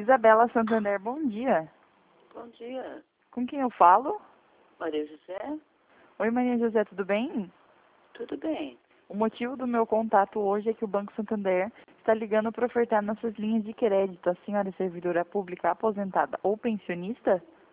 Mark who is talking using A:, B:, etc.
A: Isabela Santander, bom dia.
B: Bom dia,
A: Com quem eu falo?
B: Maria José.
A: Oi, Maria José, tudo bem?
B: Tudo bem?
A: O motivo do meu contato hoje é que o Banco Santander está ligando para ofertar nossas linhas de crédito. A senhora é servidora pública aposentada ou pensionista?